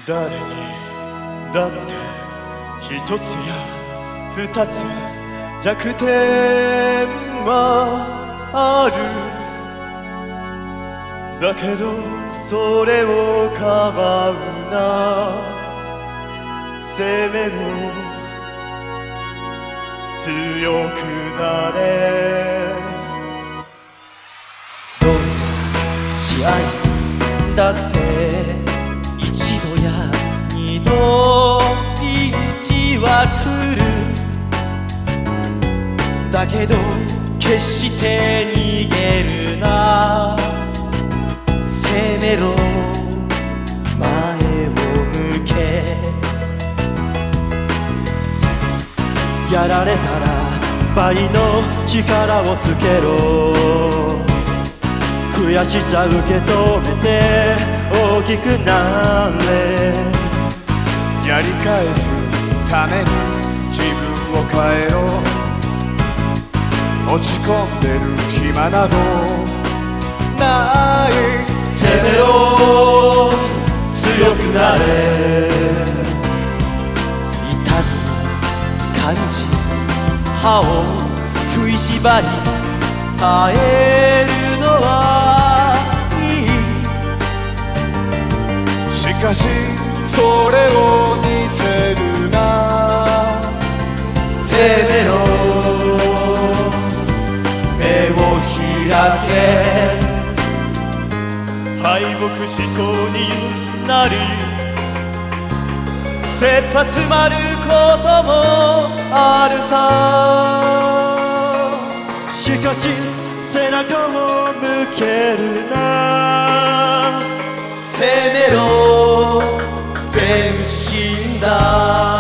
誰にだって一つや二つ弱点はある。だけどそれをかばうな、攻めろ強くなれ。 どんな試合だって一度や二度ピンチは来る。だけど決して逃げるな、攻めろ前を向け。やられたら倍の力をつけろ。悔しさ受け止めて大きくなれ。 やり返すために自分を変えろ。落ち込んでる暇などない。 攻めろ強くなれ。痛み感じ歯を食いしばり耐えるのはいい。 しかしそれを見せるな。 攻めろ目を開け。 敗北しそうになり切羽詰まることもあるさ。 しかし背中を向けるな。攻めろ全身だ。